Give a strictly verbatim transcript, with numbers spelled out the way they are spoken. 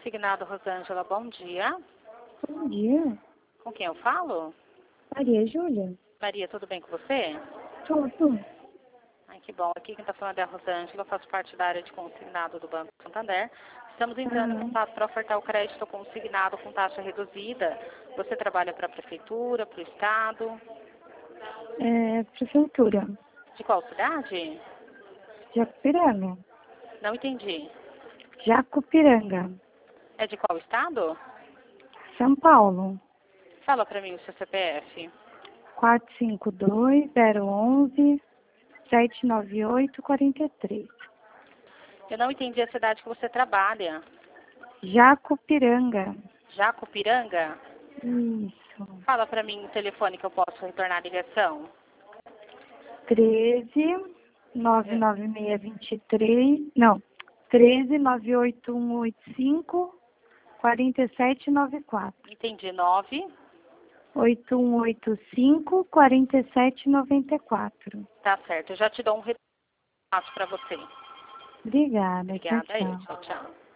consignado, Rosângela. Bom dia. Bom dia. Com quem eu falo? Maria Júlia. Maria, tudo bem com você? Tudo. Ai, que bom. Aqui quem está falando é a Rosângela. Eu faço parte da área de consignado do Banco Santander. Estamos entrando em Ah, contato para ofertar o crédito consignado com taxa reduzida. Você trabalha para a Prefeitura, para o Estado? é prefeitura. De qual cidade? Jacupiranga. Não entendi. Jacupiranga. É de qual estado? São Paulo. Fala para mim o seu C P F. quatro cinco dois, zero um um, sete nove oito, quatro três. Eu não entendi a cidade que você trabalha. Jacupiranga. Jacupiranga? Isso. Fala para mim o telefone que eu posso retornar a ligação. treze, nove nove seis, vinte e três. Não. treze, nove oito um oito cinco, quatro sete nove quatro. Entendi. nove. oito um oito cinco, quatro sete nove quatro. Tá certo. Eu já te dou um retorno para você. Obrigada. Tchau, Obrigada aí. tchau. Tchau, tchau.